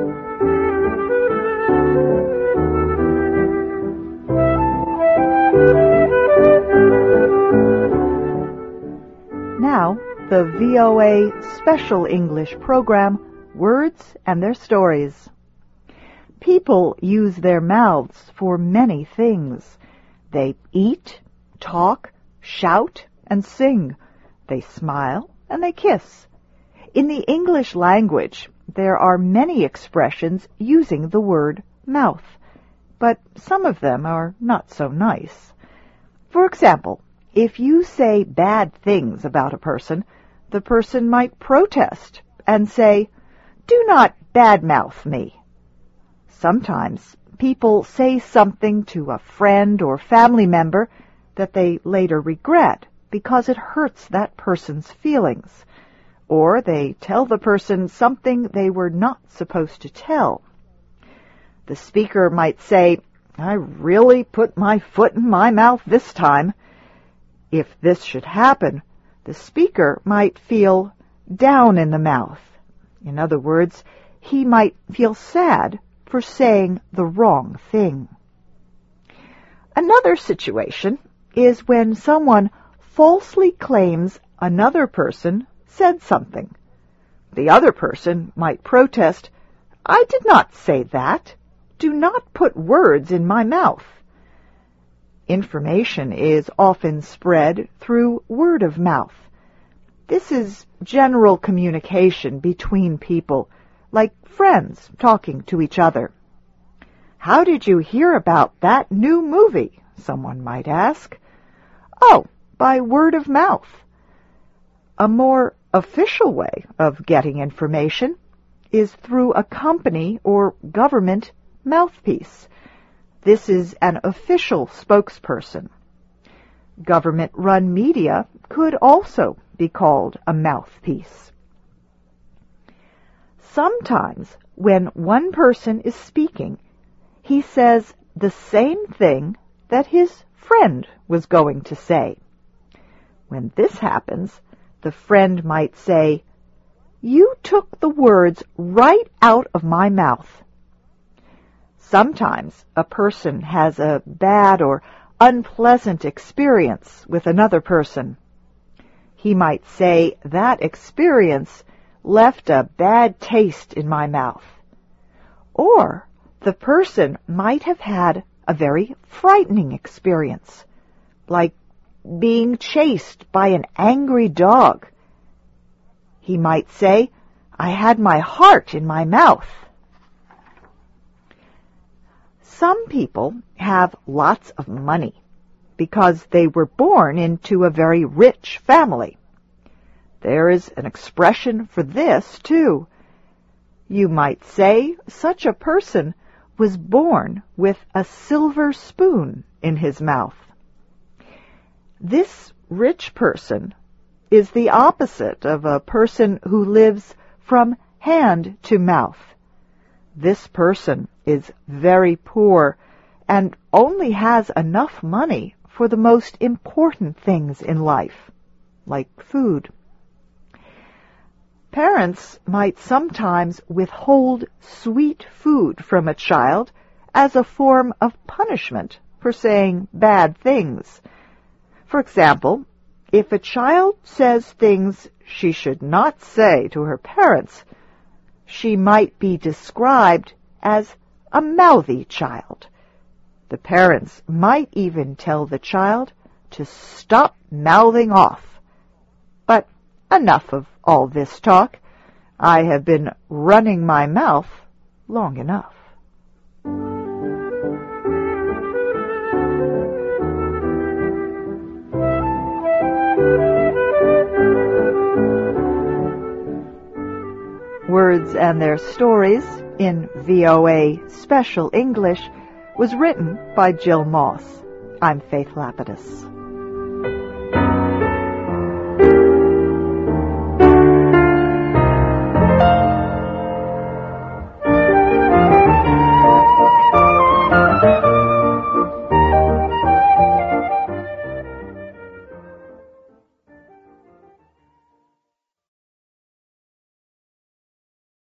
Now, the VOA Special English program, Words and Their Stories. People use their mouths for many things. They eat, talk, shout, and sing. They smile and they kiss. In the English language, there are many expressions using the word mouth, but some of them are not so nice. For example, if you say bad things about a person, the person might protest and say, "Do not badmouth me." Sometimes people say something to a friend or family member that they later regret because it hurts that person's feelings, or they tell the person something they were not supposed to tell. The speaker might say, "I really put my foot in my mouth this time." If this should happen, the speaker might feel down in the mouth. In other words, he might feel sad for saying the wrong thing. Another situation is when someone falsely claims another person said something. The other person might protest, "I did not say that. Do not put words in my mouth." Information is often spread through word of mouth. This is general communication between people, like friends talking to each other. "How did you hear about that new movie?" someone might ask. "Oh, by word of mouth." A more official way of getting information is through a company or government mouthpiece. This is an official spokesperson. Government-run media could also be called a mouthpiece. Sometimes when one person is speaking, he says the same thing that his friend was going to say. When this happens, the friend might say, "You took the words right out of my mouth." Sometimes a person has a bad or unpleasant experience with another person. He might say, "That experience left a bad taste in my mouth." Or the person might have had a very frightening experience, like being chased by an angry dog. He might say, "I had my heart in my mouth." Some people have lots of money because they were born into a very rich family. There is an expression for this, too. You might say such a person was born with a silver spoon in his mouth. This rich person is the opposite of a person who lives from hand to mouth. This person is very poor and only has enough money for the most important things in life, like food. Parents might sometimes withhold sweet food from a child as a form of punishment for saying bad things. For example, if a child says things she should not say to her parents, she might be described as a mouthy child. The parents might even tell the child to stop mouthing off. But enough of all this talk. I have been running my mouth long enough. Words and Their Stories in VOA Special English was written by Jill Moss. I'm Faith Lapidus.